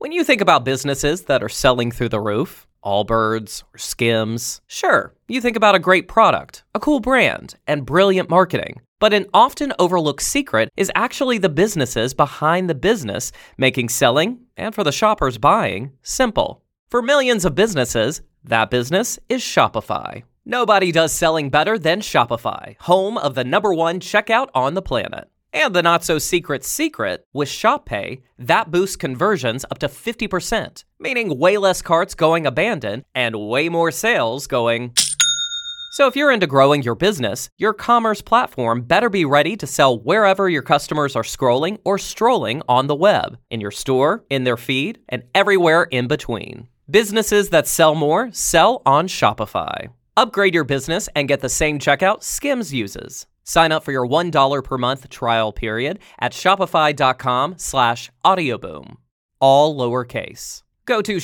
When you think about businesses that are selling through the roof, Allbirds or Skims, sure, you think about a great product, a cool brand, and brilliant marketing. But an often overlooked secret is actually the businesses behind the business, making selling, and for the shoppers buying, simple. For millions of businesses, that business is Shopify. Nobody does selling better than Shopify, home of the #1 checkout on the planet. And the not-so-secret secret, with ShopPay, that boosts conversions up to 50%, meaning way less carts going abandoned and way more sales going. So if you're into growing your business, your commerce platform better be ready to sell wherever your customers are scrolling or strolling on the web, in your store, in their feed, and everywhere in between. Businesses that sell more sell on Shopify. Upgrade your business and get the same checkout Skims uses. Sign up for your $1 per month trial period at shopify.com/audioboom. All lowercase. Go to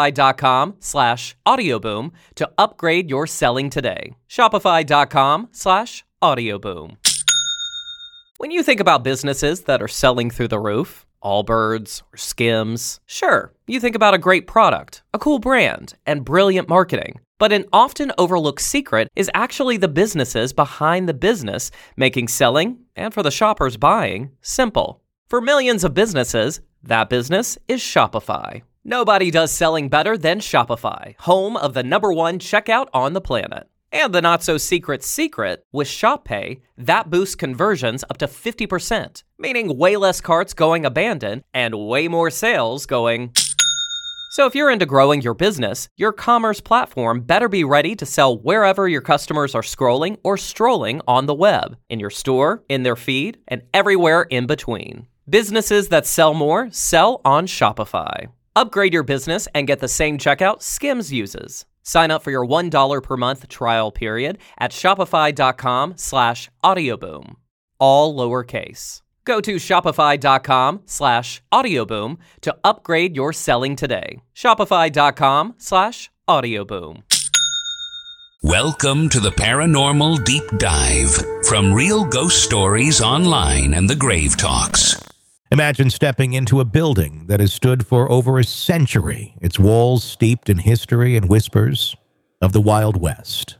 shopify.com/audioboom to upgrade your selling today. Shopify.com/audioboom. When you think about businesses that are selling through the roof, Allbirds or Skims, sure, you think about a great product, a cool brand, and brilliant marketing. But an often overlooked secret is actually the businesses behind the business, making selling, and for the shoppers buying, simple. For millions of businesses, that business is Shopify. Nobody does selling better than Shopify, home of the #1 checkout on the planet. And the not-so-secret secret, with ShopPay, that boosts conversions up to 50%, meaning way less carts going abandoned and way more sales going. So if you're into growing your business, your commerce platform better be ready to sell wherever your customers are scrolling or strolling on the web, in your store, in their feed, and everywhere in between. Businesses that sell more sell on Shopify. Upgrade your business and get the same checkout Skims uses. Sign up for your $1 per month trial period at shopify.com/audioboom. All lowercase. Go to shopify.com/audioboom to upgrade your selling today. Shopify.com/audioboom. Welcome to the Paranormal Deep Dive from Real Ghost Stories Online and the Grave Talks. Imagine stepping into a building that has stood for over a century, its walls steeped in history and whispers of the Wild West.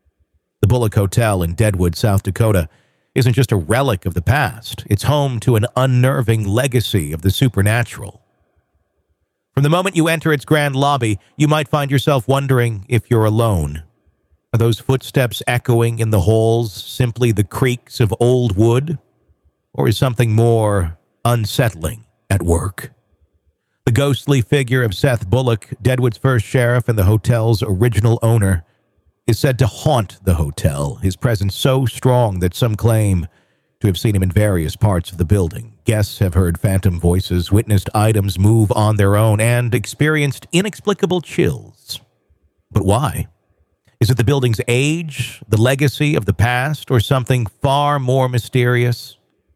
The Bullock Hotel in Deadwood, South Dakota, isn't just a relic of the past. It's home to an unnerving legacy of the supernatural. From the moment you enter its grand lobby, you might find yourself wondering if you're alone. Are those footsteps echoing in the halls simply the creaks of old wood? Or is something more unsettling at work? The ghostly figure of Seth Bullock, Deadwood's first sheriff and the hotel's original owner, is said to haunt the hotel, his presence so strong that some claim to have seen him in various parts of the building. Guests have heard phantom voices, witnessed items move on their own, and experienced inexplicable chills. But why? Is it the building's age, the legacy of the past, or something far more mysterious?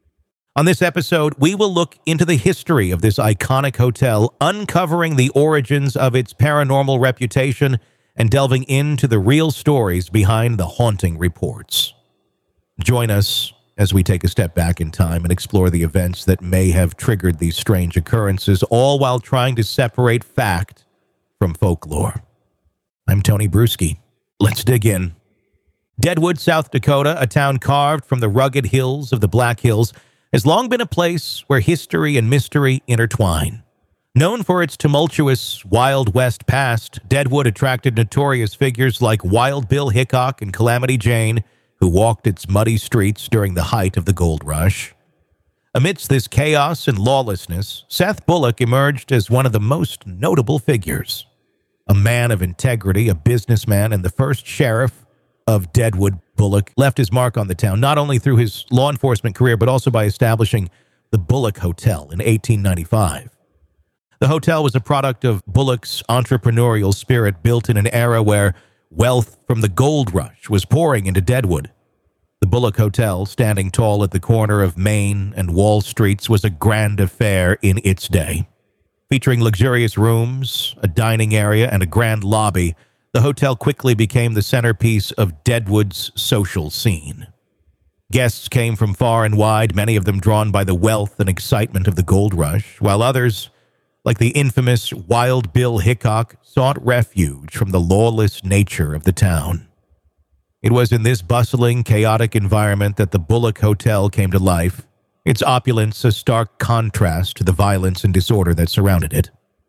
On this episode, we will look into the history of this iconic hotel, uncovering the origins of its paranormal reputation and delving into the real stories behind the haunting reports. Join us as we take a step back in time and explore the events that may have triggered these strange occurrences, all while trying to separate fact from folklore. I'm Tony Bruschi. Let's dig in. Deadwood, South Dakota, a town carved from the rugged hills of the Black Hills, has long been a place where history and mystery intertwine. Known for its tumultuous Wild West past, Deadwood attracted notorious figures like Wild Bill Hickok and Calamity Jane, who walked its muddy streets during the height of the gold rush. Amidst this chaos and lawlessness, Seth Bullock emerged as one of the most notable figures. A man of integrity, a businessman, and the first sheriff of Deadwood, Bullock left his mark on the town, not only through his law enforcement career, but also by establishing the Bullock Hotel in 1895. The hotel was a product of Bullock's entrepreneurial spirit, built in an era where wealth from the gold rush was pouring into Deadwood. The Bullock Hotel, standing tall at the corner of Main and Wall Streets, was a grand affair in its day. Featuring luxurious rooms, a dining area, and a grand lobby, the hotel quickly became the centerpiece of Deadwood's social scene. Guests came from far and wide, many of them drawn by the wealth and excitement of the gold rush, while others like the infamous Wild Bill Hickok, sought refuge from the lawless nature of the town. It was in this bustling, chaotic environment that the Bullock Hotel came to life, its opulence a stark contrast to the violence and disorder that surrounded it.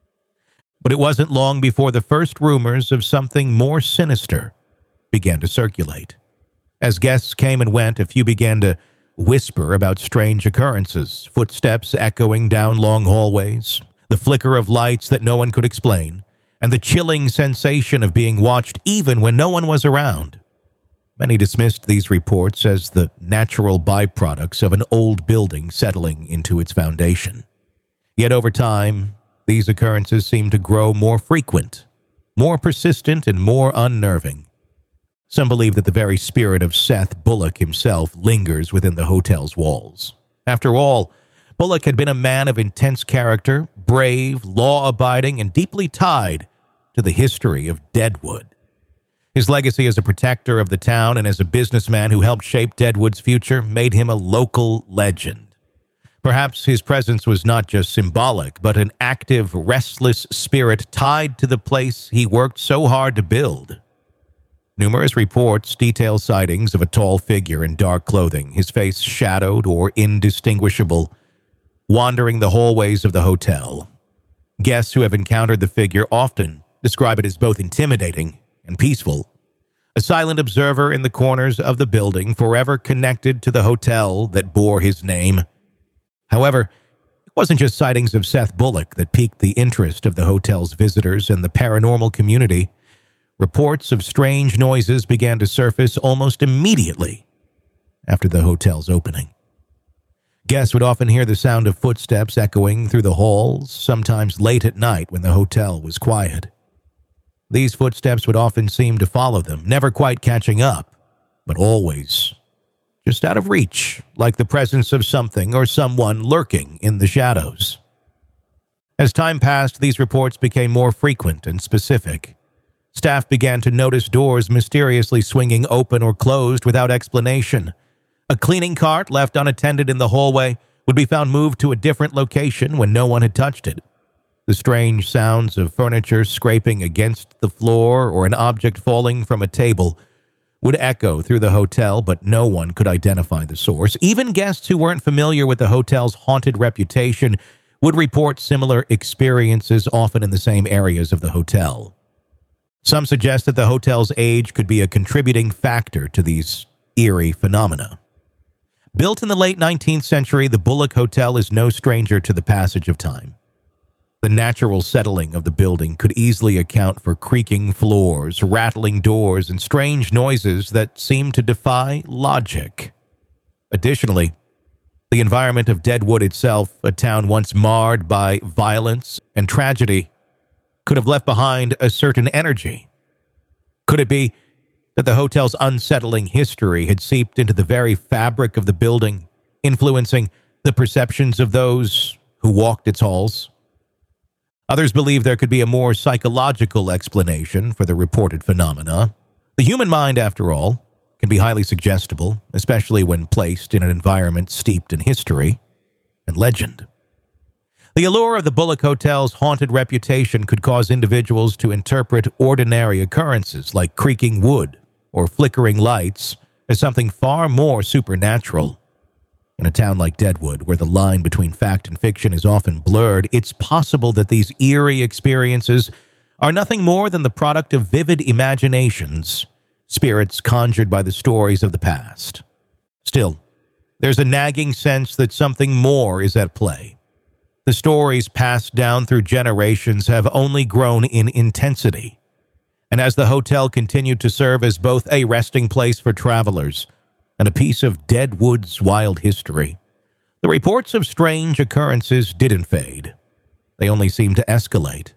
But it wasn't long before the first rumors of something more sinister began to circulate. As guests came and went, a few began to whisper about strange occurrences, footsteps echoing down long hallways, the flicker of lights that no one could explain, and the chilling sensation of being watched even when no one was around. Many dismissed these reports as the natural byproducts of an old building settling into its foundation. Yet over time, these occurrences seemed to grow more frequent, more persistent, and more unnerving. Some believe that the very spirit of Seth Bullock himself lingers within the hotel's walls. After all, Bullock had been a man of intense character, brave, law-abiding, and deeply tied to the history of Deadwood. His legacy as a protector of the town and as a businessman who helped shape Deadwood's future made him a local legend. Perhaps his presence was not just symbolic, but an active, restless spirit tied to the place he worked so hard to build. Numerous reports detail sightings of a tall figure in dark clothing, his face shadowed or indistinguishable, wandering the hallways of the hotel. Guests who have encountered the figure often describe it as both intimidating and peaceful, a silent observer in the corners of the building, forever connected to the hotel that bore his name. However, it wasn't just sightings of Seth Bullock that piqued the interest of the hotel's visitors and the paranormal community. Reports of strange noises began to surface almost immediately after the hotel's opening. Guests would often hear the sound of footsteps echoing through the halls, sometimes late at night when the hotel was quiet. These footsteps would often seem to follow them, never quite catching up, but always just out of reach, like the presence of something or someone lurking in the shadows. As time passed, these reports became more frequent and specific. Staff began to notice doors mysteriously swinging open or closed without explanation. A cleaning cart left unattended in the hallway would be found moved to a different location when no one had touched it. The strange sounds of furniture scraping against the floor or an object falling from a table would echo through the hotel, but no one could identify the source. Even guests who weren't familiar with the hotel's haunted reputation would report similar experiences, often in the same areas of the hotel. Some suggest that the hotel's age could be a contributing factor to these eerie phenomena. Built in the late 19th century, the Bullock Hotel is no stranger to the passage of time. The natural settling of the building could easily account for creaking floors, rattling doors, and strange noises that seem to defy logic. Additionally, the environment of Deadwood itself, a town once marred by violence and tragedy, could have left behind a certain energy. Could it be that the hotel's unsettling history had seeped into the very fabric of the building, influencing the perceptions of those who walked its halls? Others believe there could be a more psychological explanation for the reported phenomena. The human mind, after all, can be highly suggestible, especially when placed in an environment steeped in history and legend. The allure of the Bullock Hotel's haunted reputation could cause individuals to interpret ordinary occurrences like creaking wood or flickering lights as something far more supernatural. In a town like Deadwood, where the line between fact and fiction is often blurred, it's possible that these eerie experiences are nothing more than the product of vivid imaginations, spirits conjured by the stories of the past. Still, there's a nagging sense that something more is at play. The stories passed down through generations have only grown in intensity. And as the hotel continued to serve as both a resting place for travelers and a piece of Deadwood's wild history, the reports of strange occurrences didn't fade. They only seemed to escalate.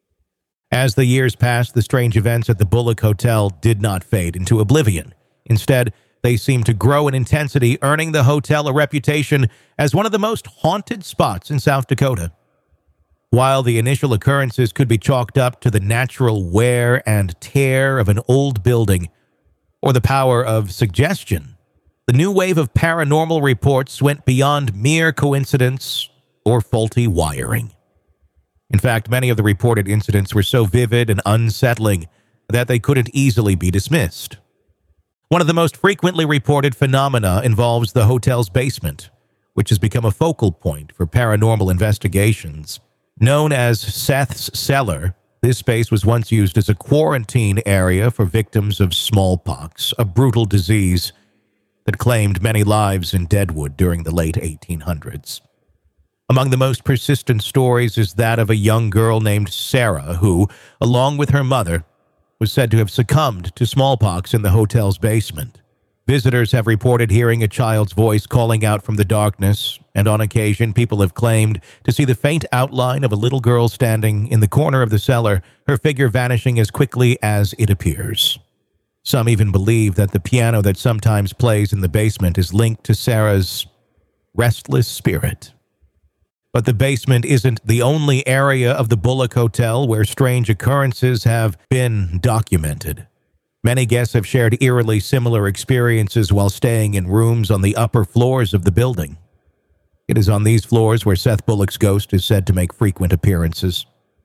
As the years passed, the strange events at the Bullock Hotel did not fade into oblivion. Instead, they seemed to grow in intensity, earning the hotel a reputation as one of the most haunted spots in South Dakota. While the initial occurrences could be chalked up to the natural wear and tear of an old building or the power of suggestion, the new wave of paranormal reports went beyond mere coincidence or faulty wiring. In fact, many of the reported incidents were so vivid and unsettling that they couldn't easily be dismissed. One of the most frequently reported phenomena involves the hotel's basement, which has become a focal point for paranormal investigations. Known as Seth's Cellar, this space was once used as a quarantine area for victims of smallpox, a brutal disease that claimed many lives in Deadwood during the late 1800s. Among the most persistent stories is that of a young girl named Sarah who, along with her mother, was said to have succumbed to smallpox in the hotel's basement. Visitors have reported hearing a child's voice calling out from the darkness, and on occasion people have claimed to see the faint outline of a little girl standing in the corner of the cellar, her figure vanishing as quickly as it appears. Some even believe that the piano that sometimes plays in the basement is linked to Sarah's restless spirit. But the basement isn't the only area of the Bullock Hotel where strange occurrences have been documented. Many guests have shared eerily similar experiences while staying in rooms on the upper floors of the building. It is on these floors where Seth Bullock's ghost is said to make frequent appearances.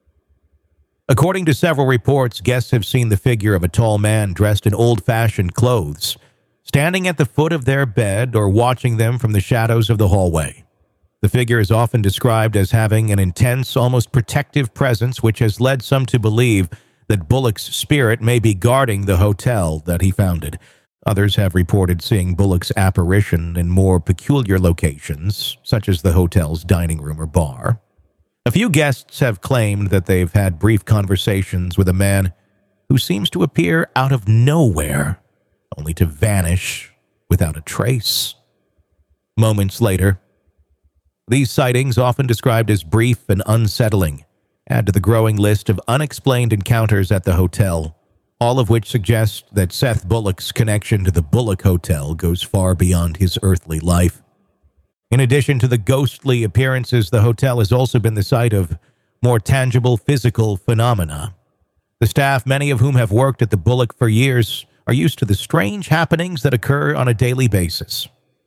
According to several reports, guests have seen the figure of a tall man dressed in old-fashioned clothes, standing at the foot of their bed or watching them from the shadows of the hallway. The figure is often described as having an intense, almost protective presence, which has led some to believe that Bullock's spirit may be guarding the hotel that he founded. Others have reported seeing Bullock's apparition in more peculiar locations, such as the hotel's dining room or bar. A few guests have claimed that they've had brief conversations with a man who seems to appear out of nowhere, only to vanish without a trace. Moments later, these sightings, often described as brief and unsettling, add to the growing list of unexplained encounters at the hotel, all of which suggest that Seth Bullock's connection to the Bullock Hotel goes far beyond his earthly life. In addition to the ghostly appearances, the hotel has also been the site of more tangible physical phenomena. The staff, many of whom have worked at the Bullock for years, are used to the strange happenings that occur on a daily basis.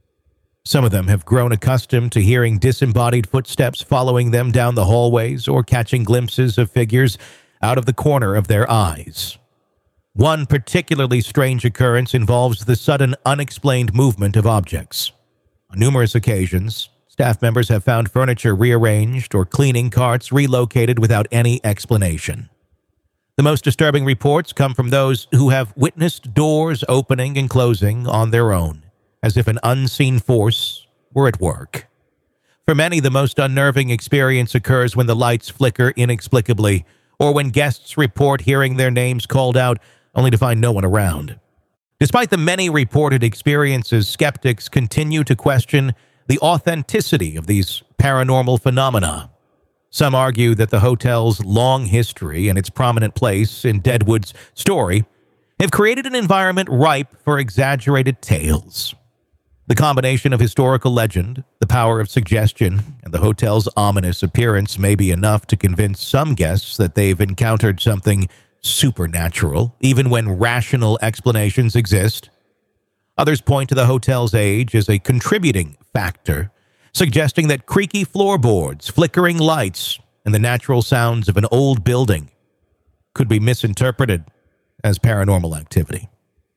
Some of them have grown accustomed to hearing disembodied footsteps following them down the hallways or catching glimpses of figures out of the corner of their eyes. One particularly strange occurrence involves the sudden, unexplained movement of objects. On numerous occasions, staff members have found furniture rearranged or cleaning carts relocated without any explanation. The most disturbing reports come from those who have witnessed doors opening and closing on their own, as if an unseen force were at work. For many, the most unnerving experience occurs when the lights flicker inexplicably, or when guests report hearing their names called out only to find no one around. Despite the many reported experiences, skeptics continue to question the authenticity of these paranormal phenomena. Some argue that the hotel's long history and its prominent place in Deadwood's story have created an environment ripe for exaggerated tales. The combination of historical legend, the power of suggestion, and the hotel's ominous appearance may be enough to convince some guests that they've encountered something supernatural, even when rational explanations exist. Others point to the hotel's age as a contributing factor, suggesting that creaky floorboards, flickering lights, and the natural sounds of an old building could be misinterpreted as paranormal activity.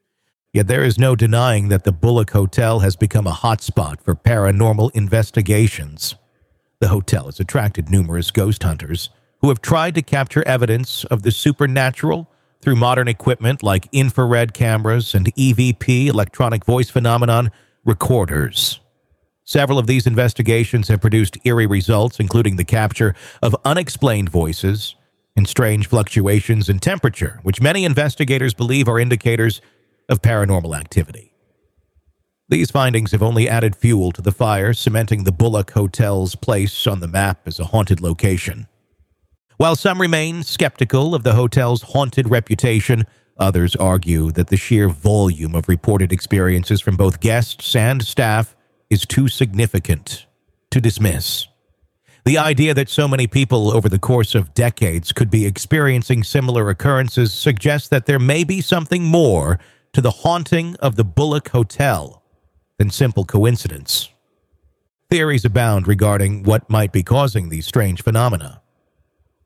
Yet there is no denying that the Bullock Hotel has become a hotspot for paranormal investigations. The hotel has attracted numerous ghost hunters who have tried to capture evidence of the supernatural through modern equipment like infrared cameras and EVP, electronic voice phenomenon, recorders. Several of these investigations have produced eerie results, including the capture of unexplained voices and strange fluctuations in temperature, which many investigators believe are indicators of paranormal activity. These findings have only added fuel to the fire, cementing the Bullock Hotel's place on the map as a haunted location. While some remain skeptical of the hotel's haunted reputation, others argue that the sheer volume of reported experiences from both guests and staff is too significant to dismiss. The idea that so many people over the course of decades could be experiencing similar occurrences suggests that there may be something more to the haunting of the Bullock Hotel than simple coincidence. Theories abound regarding what might be causing these strange phenomena.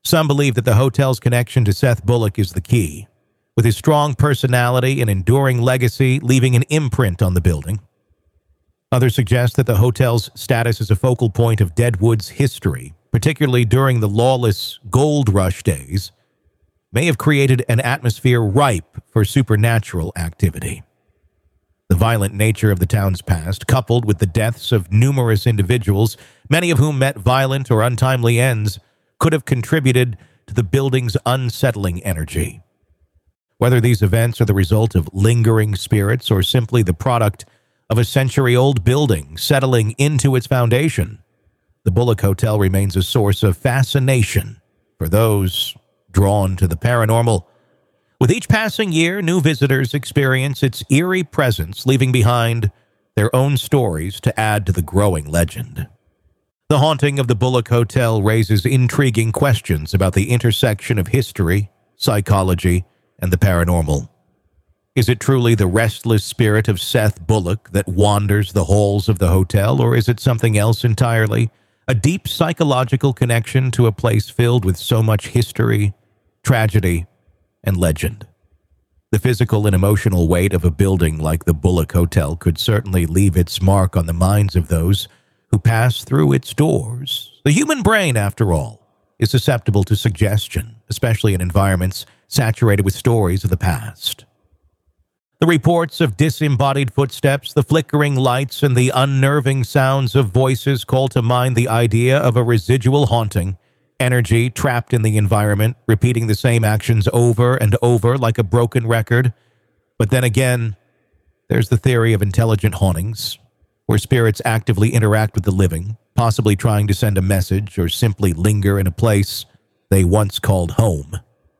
Some believe that the hotel's connection to Seth Bullock is the key, with his strong personality and enduring legacy leaving an imprint on the building. Others suggest that the hotel's status as a focal point of Deadwood's history, particularly during the lawless gold rush days, may have created an atmosphere ripe for supernatural activity. The violent nature of the town's past, coupled with the deaths of numerous individuals, many of whom met violent or untimely ends, could have contributed to the building's unsettling energy. Whether these events are the result of lingering spirits or simply the product of a century-old building settling into its foundation, the Bullock Hotel remains a source of fascination for those drawn to the paranormal. With each passing year, new visitors experience its eerie presence, leaving behind their own stories to add to the growing legend. The haunting of the Bullock Hotel raises intriguing questions about the intersection of history, psychology, and the paranormal. Is it truly the restless spirit of Seth Bullock that wanders the halls of the hotel, or is it something else entirely? A deep psychological connection to a place filled with so much history, tragedy, and legend. The physical and emotional weight of a building like the Bullock Hotel could certainly leave its mark on the minds of those who pass through its doors. The human brain, after all, is susceptible to suggestion, especially in environments saturated with stories of the past. The reports of disembodied footsteps, the flickering lights, and the unnerving sounds of voices call to mind the idea of a residual haunting, energy trapped in the environment, repeating the same actions over and over like a broken record. But then again, there's the theory of intelligent hauntings, where spirits actively interact with the living, possibly trying to send a message or simply linger in a place they once called home.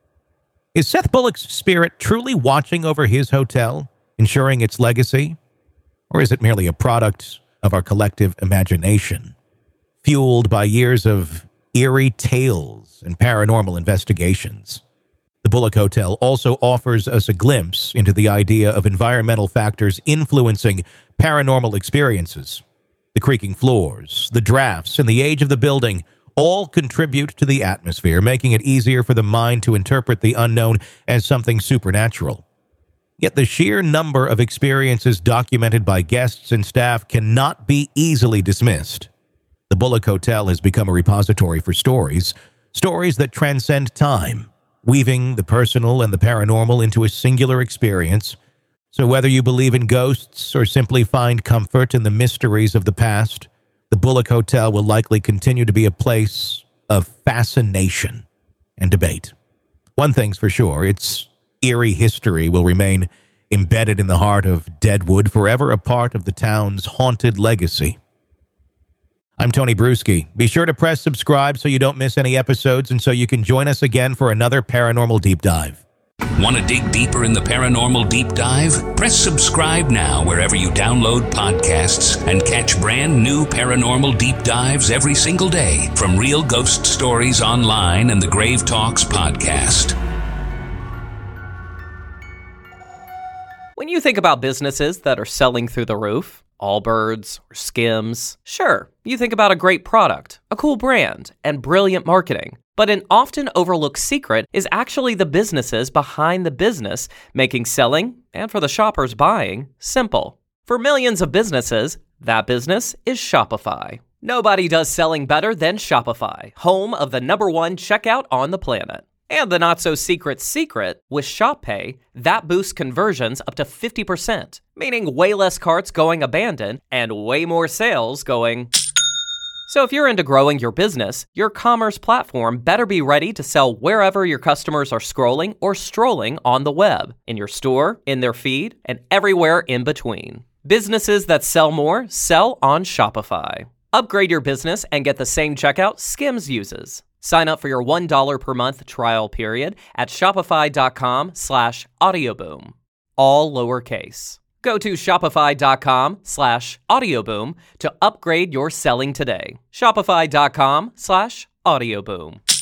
Is Seth Bullock's spirit truly watching over his hotel, ensuring its legacy? Or is it merely a product of our collective imagination, fueled by years of eerie tales and paranormal investigations? The Bullock Hotel also offers us a glimpse into the idea of environmental factors influencing paranormal experiences. The creaking floors, the drafts, and the age of the building all contribute to the atmosphere, making it easier for the mind to interpret the unknown as something supernatural. Yet the sheer number of experiences documented by guests and staff cannot be easily dismissed. The Bullock Hotel has become a repository for stories that transcend time, weaving the personal and the paranormal into a singular experience. So whether you believe in ghosts or simply find comfort in the mysteries of the past, the Bullock Hotel will likely continue to be a place of fascination and debate. One thing's for sure, its eerie history will remain embedded in the heart of Deadwood, forever a part of the town's haunted legacy. I'm Tony Bruschi. Be sure to press subscribe so you don't miss any episodes and so you can join us again for another Paranormal Deep Dive. Want to dig deeper in the Paranormal Deep Dive? Press subscribe now wherever you download podcasts and catch brand new Paranormal Deep Dives every single day from Real Ghost Stories Online and the Grave Talks podcast. When you think about businesses that are selling through the roof, Allbirds or Skims, sure, you think about a great product, a cool brand, and brilliant marketing. But an often overlooked secret is actually the businesses behind the business, making selling, and for the shoppers buying, simple. For millions of businesses, that business is Shopify. Nobody does selling better than Shopify, home of the #1 checkout on the planet. And the not-so-secret secret, with Shop Pay, that boosts conversions up to 50%, meaning way less carts going abandoned and way more sales going. So if you're into growing your business, your commerce platform better be ready to sell wherever your customers are scrolling or strolling on the web, in your store, in their feed, and everywhere in between. Businesses that sell more sell on Shopify. Upgrade your business and get the same checkout Skims uses. Sign up for your $1 per month trial period at shopify.com/audioboom. All lowercase. Go to shopify.com/audioboom to upgrade your selling today. Shopify.com/audioboom.